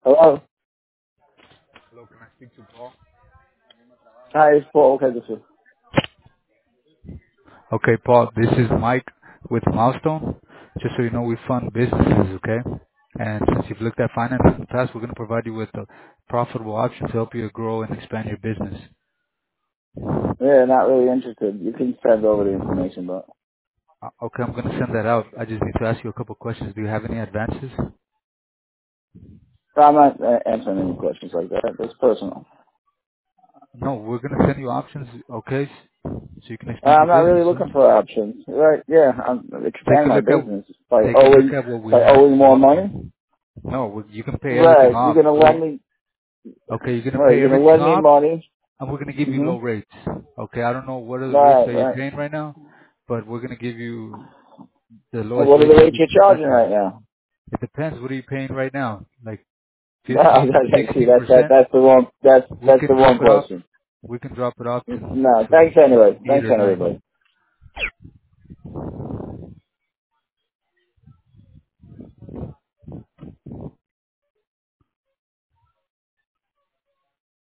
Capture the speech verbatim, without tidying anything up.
Hello. Hello, can I speak to Paul? Hi, it's Paul. Okay, this is. Okay, Paul, this is Mike with Milestone. Just so you know, we fund businesses, okay? And since you've looked at finance in the past, we're going to provide you with a profitable option to help you grow and expand your business. Yeah, not really interested. You can send over the information, but Uh, Okay, I'm going to send that out. I just need to ask you a couple questions. Do you have any advances? I'm not uh, answering any questions like that. It's personal. No, we're going to send you options, okay? So you can Uh, expand I'm your not really business, looking right? for options. Right? Yeah, I'm Take expanding a my look at, business by take a look owing at what we by have owing to more money. offer. No, we- you can pay everything Right. You're off. gonna What do lend you, me. okay, you're going to Right. pay You're gonna everything lend me off? money. And we're going to give you low Mhm. rates. Okay, I don't know what are the rates Right. that you're Right. paying right now, but we're going to give you the And lowest what are rates the that rates we you're can charging lend you. right now? It depends. What are you paying right now? Like No, fifteen, see, sixteen that's that. percent? That's the wrong. That's We that's can the drop wrong it off. question. We can drop it off to, No. to Thanks anyway. eight Thanks or anyway, buddy. nine.